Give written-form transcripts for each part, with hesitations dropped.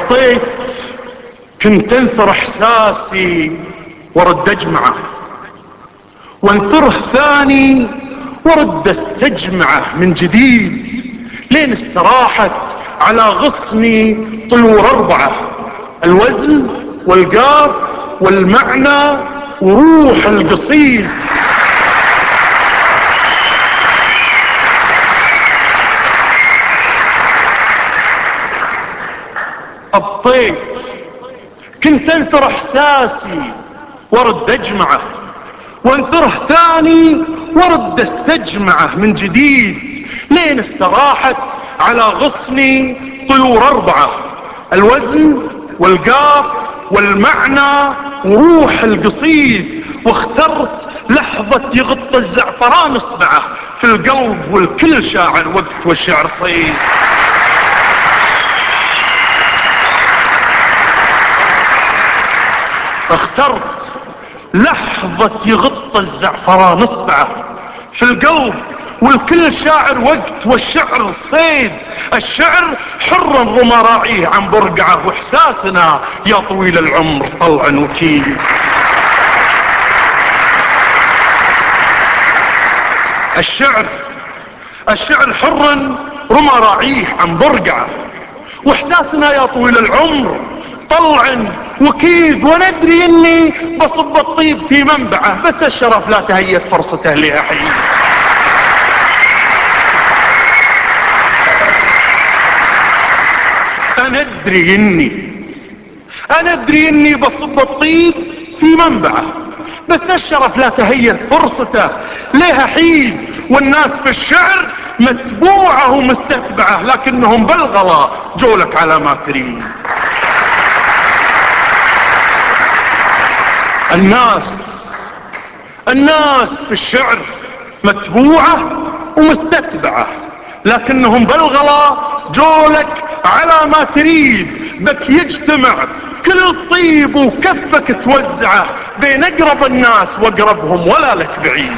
ابطيت كنت انثر احساسي ورد اجمعه، وانثره ثاني ورد استجمعه من جديد، لين استراحت على غصني طيور 4: الوزن والقاف والمعنى وروح القصيد. ابطيت كنت انثر احساسي ورد اجمعه، وانثره ثاني ورد استجمعه من جديد، لين استراحت على غصني طيور 4: الوزن والقاف والمعنى وروح القصيد. واخترت لحظة يغط الزعفران اصبعه في القلب، والكل شاعر وقت والشعر صيد. اخترت لحظة يغط الزعفران اصبعه في القلب، والكل شاعر وقت والشعر صيد. الشعر حر رمى راعيه عن برقعه، واحساسنا يا طويل العمر طلع وكيل. الشعر حر رمى راعيه عن برقعه، واحساسنا يا طويل العمر طلع وكيد. وندري اني بصب الطيب في منبعه، بس الشرف لا تهيت فرصته لها حين. انا ادري اني بصب الطيب في منبعه، بس الشرف لا تهيت فرصته لها حين. والناس في الشعر متبوعه ومستتبعه، لكنهم بالغلا جولك على ما تريد. الناس في الشعر متبوعة ومستتبعة، لكنهم بالغلا جولك على ما تريد. بك يجتمع كل الطيب وكفك توزعه بين اقرب الناس واقربهم ولا لك بعيد.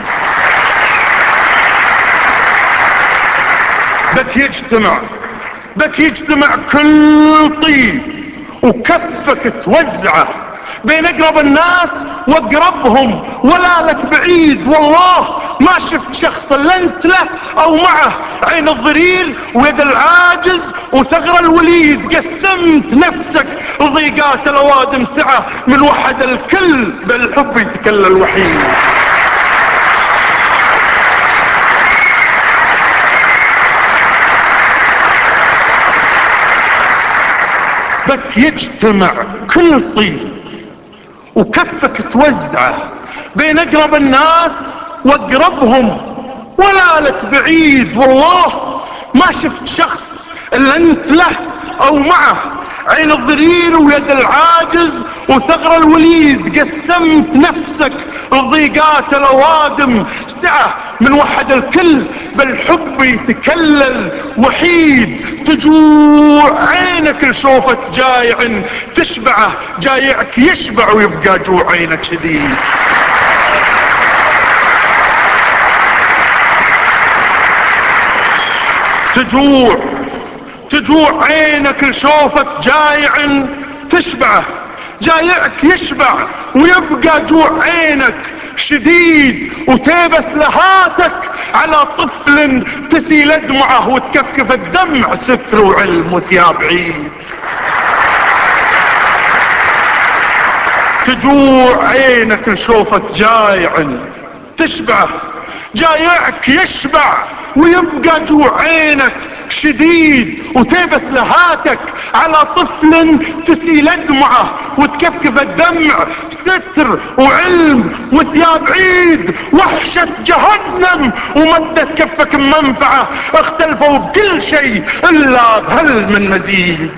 بك يجتمع كل طيب وكفك توزعه بين اقرب الناس واقربهم ولا لك بعيد. والله ما شفت شخص الا انت له او معه عين الضرير ويد العاجز وثغر الوليد. قسمت نفسك ضيقات الاوادم سعه، من وحد الكل بالحب يتكلى الوحيد. بك يجتمع كل طيب وكفك توزعه بين اقرب الناس واقربهم ولا لك بعيد. والله ما شفت شخص الا انت له او معه عين الضرير ويد العاجز وثغر الوليد. قسمت نفسك ضيقات الاوادم سعه، من وحد الكل بالحب يتكلل وحيد. تجوع عينك لشوفة جايع تشبعه، جايعك يشبع ويبقى جوع عينك شديد. تجوع عينك لشوفة جايع تشبعه، جايعك يشبع ويبقى جوع عينك شديد. وتيبس لهاتك على طفل تسيل دمعه، وتكفكف الدمع ستر وعلم وثياب عيد. تجوع عينك لشوفة جايع تشبعه، جايعك يشبع ويبقى جوع عينك شديد. وتيبس لهاتك على طفل تسيل دمعه، وتكفكف الدمع ستر وعلم وثياب عيد. وحشة جهنم ومدت كفك منفعه، اختلفوا بكل شيء الا بهل من مزيد.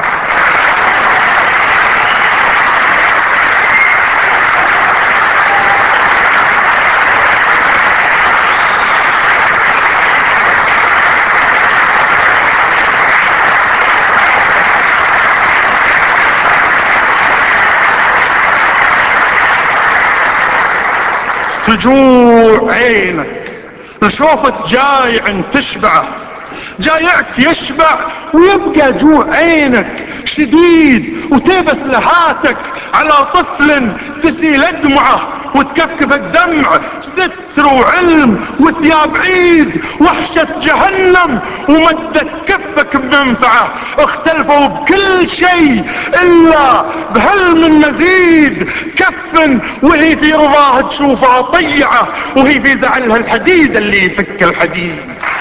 تجوع عينك لشوفة جايع تشبعه، جايعك يشبع ويبقى جوع عينك شديد. وتيبس لهاتك على طفل تسيل دمعه وتكفكف الدمع، ستر وعلم وثياب عيد وحشة جهنم ومدت كفك بمنفعه. اختلفوا بكل شيء الا بهل من مزيد. كف وهي في رضاها تشوفها طيعه، وهي في زعلها الحديد اللي يفك الحديد.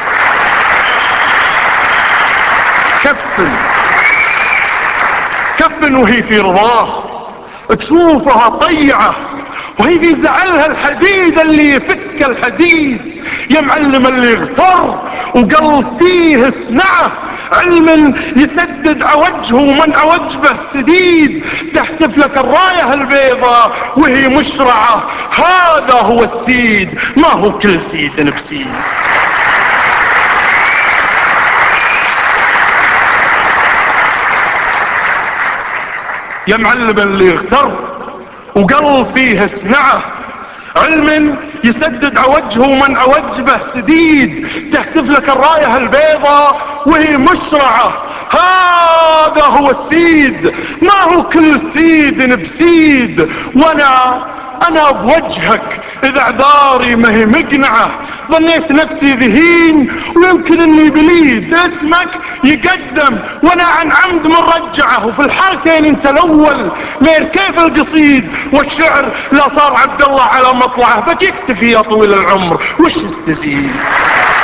كف وهي في رضاه تشوفها طيعه، وهي في زعلها الحديد اللي يفك الحديد. يا معلم اللي اغتر وقال فيه اصنعه، علم يسدد عوجه ومن عوجبه سديد. تحتف لك الرايه البيضاء وهي مشرعه، هذا هو السيد، ما هو كل سيد نفسي. يا معلم اللي اغتر وقال فيه اصنعه، علم يسدد عوجه ومن عوجبه سديد. تهتف لك الرايه البيضاء وهي مشرعه، هذا هو السيد، ما هو كل سيد بسيد. وانا بوجهك اذا اعذاري ما هي مقنعه، ظنيت نفسي ذهين ويمكن اني بليد. اسمك يقدم وانا عن عمد مرجعه، وفي الحالتين انت الاول غير كيف القصيد. والشعر لا صار عبد الله على مطلعه، بك يكتفي يا طويل العمر وش تستزيد.